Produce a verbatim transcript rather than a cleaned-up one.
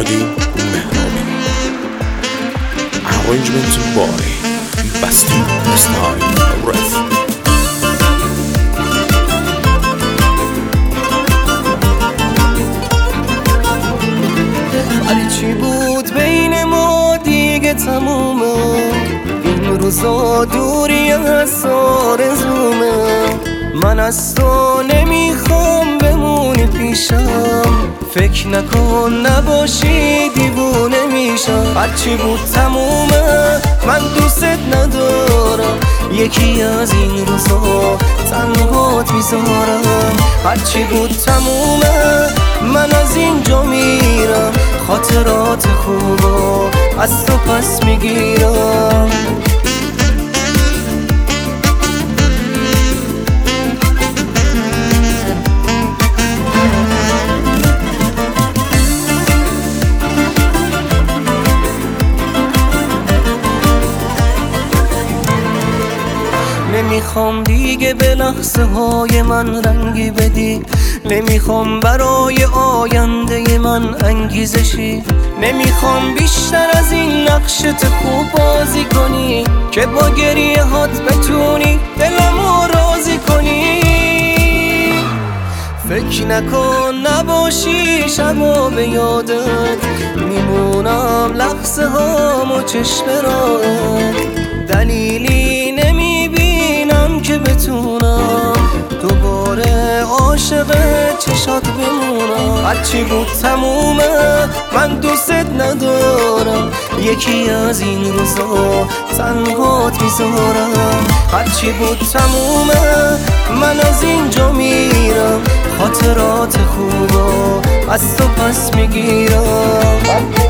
هادی مهرانی. Arrangement by Basti Style Ref. ولی چی بود بین ما دیگه تمومه، این روزا دوری از آرزومه. من از تو نمیخوام بمونی پیشم، فکر نکن نباشی دیوونه میشم. هرچی بود تمومه، من دوست ندارم، یکی از این روزا تنهات میذارم. هرچی بود تمومه، من از اینجا میرم، خاطرات خوبا از تو پس میگیرم. نمیخوام دیگه به لحظه های من رنگی بدی، نمیخوام برای آینده من انگیزشی. نمیخوام بیشتر از این نقشت خوب بازی کنی که با گریه هات بتونی دلمو راضی کنی. فکر نکن نباشی شبا به یادت، میمونم لحظه هامو چشم راهت. دلیلی نمیبینم که بتونم دوباره عاشق چشات بمونم. هرچی بود تمومه، من دوست ندارم، یکی از این روزا تنهات میذارم. هرچی بود تمومه، من از اینجا میرم، خاطرات خوبا از تو پس میگیرم.